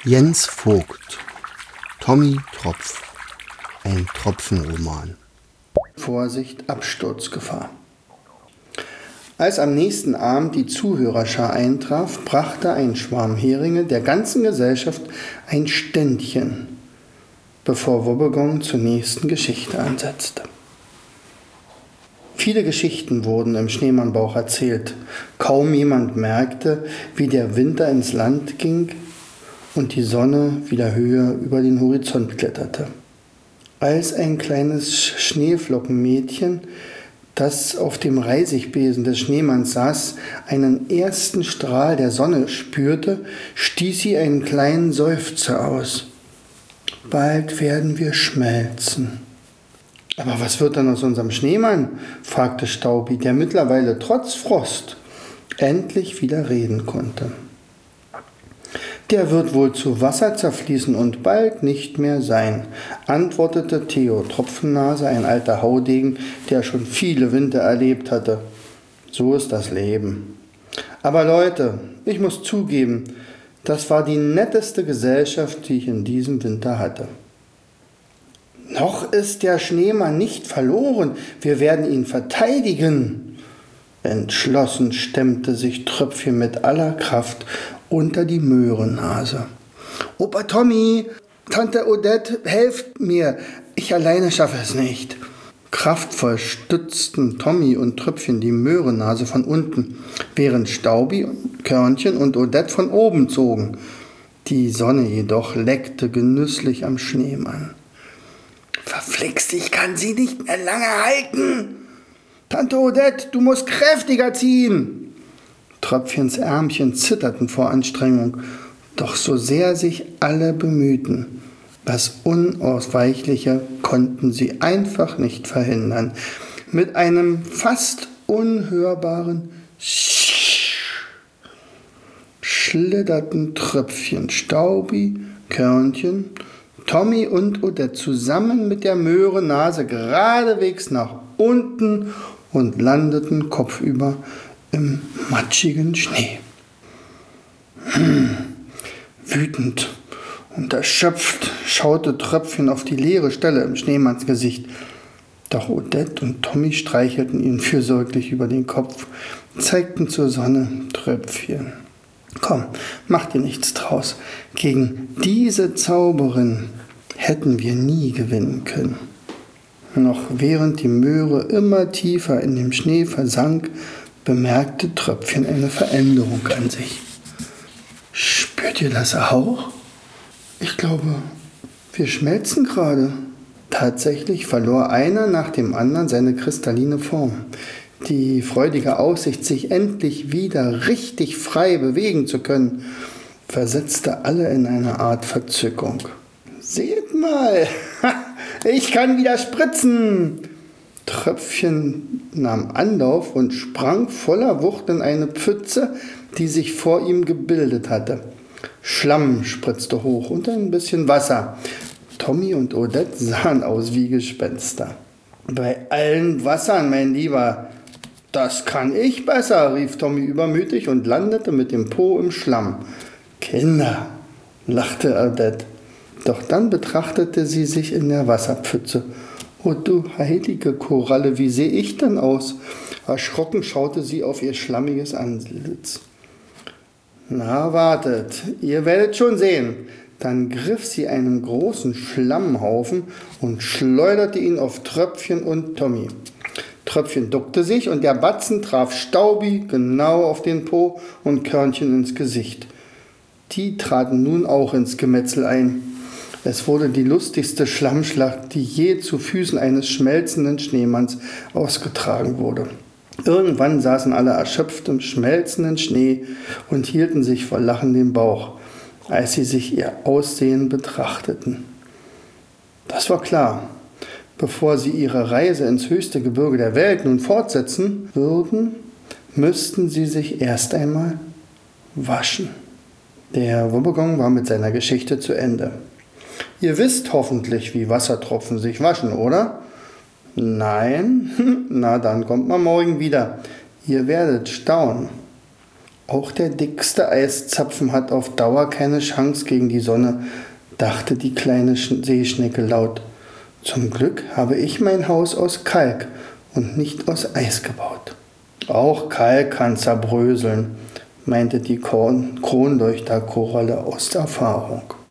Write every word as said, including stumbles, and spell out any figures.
Jens Vogt, Tommy Tropf, ein Tropfenroman. Vorsicht, Absturzgefahr. Als am nächsten Abend die Zuhörerschar eintraf, brachte ein Schwarm Heringe der ganzen Gesellschaft ein Ständchen, bevor Wobbegong zur nächsten Geschichte ansetzte. Viele Geschichten wurden im Schneemannbauch erzählt. Kaum jemand merkte, wie der Winter ins Land ging und die Sonne wieder höher über den Horizont kletterte. Als ein kleines Schneeflockenmädchen, das auf dem Reisigbesen des Schneemanns saß, einen ersten Strahl der Sonne spürte, stieß sie einen kleinen Seufzer aus. Bald werden wir schmelzen. Aber was wird dann aus unserem Schneemann? Fragte Staubi, der mittlerweile trotz Frost endlich wieder reden konnte. Der wird wohl zu Wasser zerfließen und bald nicht mehr sein, antwortete Theo Tropfennase, ein alter Haudegen, der schon viele Winter erlebt hatte. So ist das Leben. Aber Leute, ich muss zugeben, das war die netteste Gesellschaft, die ich in diesem Winter hatte. Noch ist der Schneemann nicht verloren, wir werden ihn verteidigen. Entschlossen stemmte sich Tröpfchen mit aller Kraft unter die Möhrennase. Opa Tommy, Tante Odette, helft mir, ich alleine schaffe es nicht. Kraftvoll stützten Tommy und Tröpfchen die Möhrennase von unten, während Staubi, Körnchen und Odette von oben zogen. Die Sonne jedoch leckte genüsslich am Schneemann. Verflixt, ich kann sie nicht mehr lange halten. Tante Odette, du musst kräftiger ziehen. Tröpfchens Ärmchen zitterten vor Anstrengung, doch so sehr sich alle bemühten, das Unausweichliche konnten sie einfach nicht verhindern. Mit einem fast unhörbaren Sch schlitterten Tröpfchen, Staubi, Körnchen, Tommy und Odette zusammen mit der Möhrennase geradewegs nach unten und landeten kopfüber im matschigen Schnee. Hm. Wütend und erschöpft schaute Tröpfchen auf die leere Stelle im Schneemannsgesicht. Doch Odette und Tommy streichelten ihn fürsorglich über den Kopf, zeigten zur Sonne: Tröpfchen, komm, mach dir nichts draus. Gegen diese Zauberin hätten wir nie gewinnen können. Noch während die Möhre immer tiefer in dem Schnee versank, bemerkte Tröpfchen eine Veränderung an sich. Spürt ihr das auch? Ich glaube, wir schmelzen gerade. Tatsächlich verlor einer nach dem anderen seine kristalline Form. Die freudige Aussicht, sich endlich wieder richtig frei bewegen zu können, versetzte alle in eine Art Verzückung. Seht mal, ich kann wieder spritzen! Tröpfchen nahm Anlauf und sprang voller Wucht in eine Pfütze, die sich vor ihm gebildet hatte. Schlamm spritzte hoch und ein bisschen Wasser. Tommy und Odette sahen aus wie Gespenster. Bei allen Wassern, mein Lieber, das kann ich besser, rief Tommy übermütig und landete mit dem Po im Schlamm. Kinder, lachte Odette. Doch dann betrachtete sie sich in der Wasserpfütze. »Oh du heilige Koralle, wie sehe ich denn aus?« Erschrocken schaute sie auf ihr schlammiges Antlitz. »Na, wartet, ihr werdet schon sehen.« Dann griff sie einen großen Schlammhaufen und schleuderte ihn auf Tröpfchen und Tommy. Tröpfchen duckte sich und der Batzen traf Staubi genau auf den Po und Körnchen ins Gesicht. Die traten nun auch ins Gemetzel ein. Es wurde die lustigste Schlammschlacht, die je zu Füßen eines schmelzenden Schneemanns ausgetragen wurde. Irgendwann saßen alle erschöpft im schmelzenden Schnee und hielten sich vor Lachen den Bauch, als sie sich ihr Aussehen betrachteten. Das war klar. Bevor sie ihre Reise ins höchste Gebirge der Welt nun fortsetzen würden, müssten sie sich erst einmal waschen. Der Wobbegong war mit seiner Geschichte zu Ende. Ihr wisst hoffentlich, wie Wassertropfen sich waschen, oder? Nein? Na, dann kommt mal morgen wieder. Ihr werdet staunen. Auch der dickste Eiszapfen hat auf Dauer keine Chance gegen die Sonne, dachte die kleine Seeschnecke laut. Zum Glück habe ich mein Haus aus Kalk und nicht aus Eis gebaut. Auch Kalk kann zerbröseln, meinte die Kronleuchterkoralle aus Erfahrung.